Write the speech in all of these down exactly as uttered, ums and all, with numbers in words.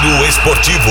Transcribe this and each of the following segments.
Giro Esportivo.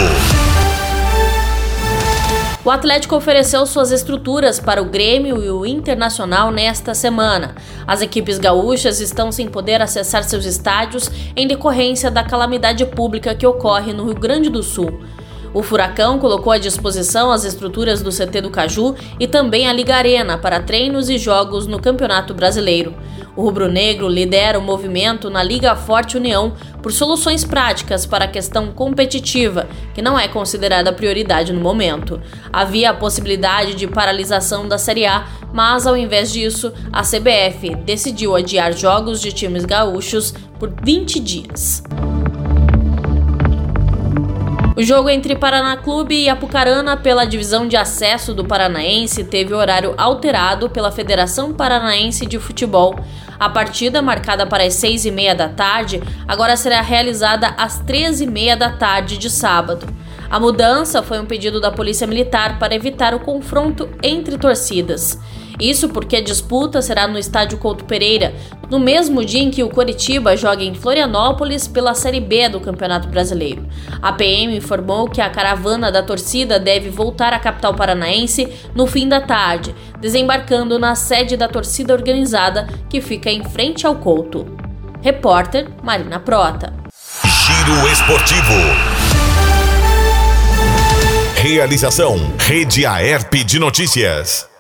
O Atlético ofereceu suas estruturas para o Grêmio e o Internacional nesta semana. As equipes gaúchas estão sem poder acessar seus estádios em decorrência da calamidade pública que ocorre no Rio Grande do Sul. O Furacão colocou à disposição as estruturas do C T do Caju e também a Liga Arena para treinos e jogos no Campeonato Brasileiro. O rubro-negro lidera o movimento na Liga Forte União por soluções práticas para a questão competitiva, que não é considerada prioridade no momento. Havia a possibilidade de paralisação da Série A, mas ao invés disso, a C B F decidiu adiar jogos de times gaúchos por vinte dias. O jogo entre Paraná Clube e Apucarana pela divisão de acesso do Paranaense teve horário alterado pela Federação Paranaense de Futebol. A partida, marcada para as seis e meia da tarde, agora será realizada às treze e meia da tarde de sábado. A mudança foi um pedido da Polícia Militar para evitar o confronto entre torcidas. Isso porque a disputa será no Estádio Couto Pereira, no mesmo dia em que o Coritiba joga em Florianópolis pela Série B do Campeonato Brasileiro. A P M informou que a caravana da torcida deve voltar à capital paranaense no fim da tarde, desembarcando na sede da torcida organizada, que fica em frente ao Couto. Repórter Marina Prota. Giro Esportivo. Realização Rede Aerp de Notícias.